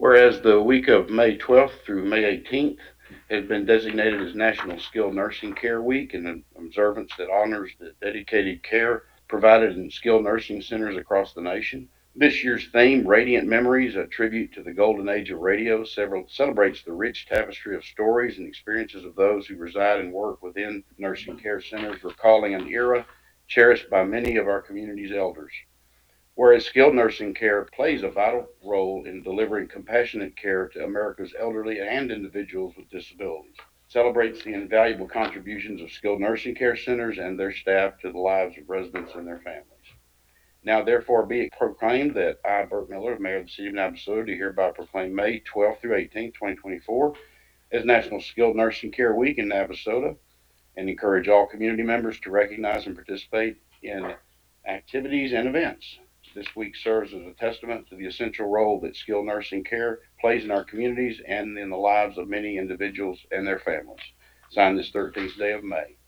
Whereas the week of May 12th through May 18th has been designated as National Skilled Nursing Care Week, an observance that honors the dedicated care provided in skilled nursing centers across the nation. This year's theme, Radiant Memories, a tribute to the golden age of radio, celebrates the rich tapestry of stories and experiences of those who reside and work within nursing care centers, recalling an era cherished by many of our community's elders. Whereas skilled nursing care plays a vital role in delivering compassionate care to America's elderly and individuals with disabilities. Celebrates the invaluable contributions of skilled nursing care centers and their staff to the lives of residents and their families. Now, therefore, be it proclaimed that I, Burt Miller, Mayor of the City of Navasota, do hereby proclaim May 12th through 18th, 2024, as National Skilled Nursing Care Week in Navasota, and encourage all community members to recognize and participate in activities and events. This week serves as a testament to the essential role that skilled nursing care plays in our communities and in the lives of many individuals and their families. Signed this 13th day of May.